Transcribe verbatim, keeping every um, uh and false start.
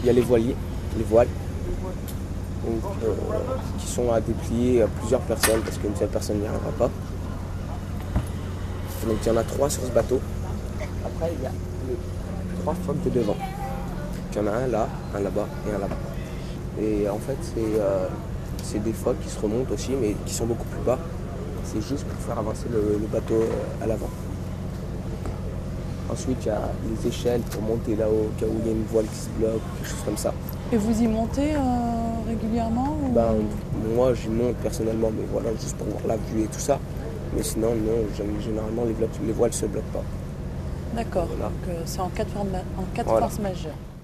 y a les voiliers, les voiles, donc, euh, qui sont à déplier à plusieurs personnes parce qu'une seule personne n'y arrivera pas. Donc il y en a trois sur ce bateau. Après il y a les trois phoques de devant. Il y en a un là, un là-bas et un là-bas. Et en fait c'est euh, c'est des phoques qui se remontent aussi mais qui sont beaucoup plus bas. C'est juste pour faire avancer le, le bateau euh, à l'avant. Ensuite, il y a les échelles pour monter là-haut, au cas où il y a une voile qui se bloque, quelque chose comme ça. Et vous y montez euh, régulièrement ou... Ben, moi, j'y monte personnellement, mais voilà, juste pour voir la vue et tout ça. Mais sinon, non, généralement, les, les voiles ne se bloquent pas. D'accord, Voilà. donc euh, c'est en cas de, en cas de Voilà. force majeure.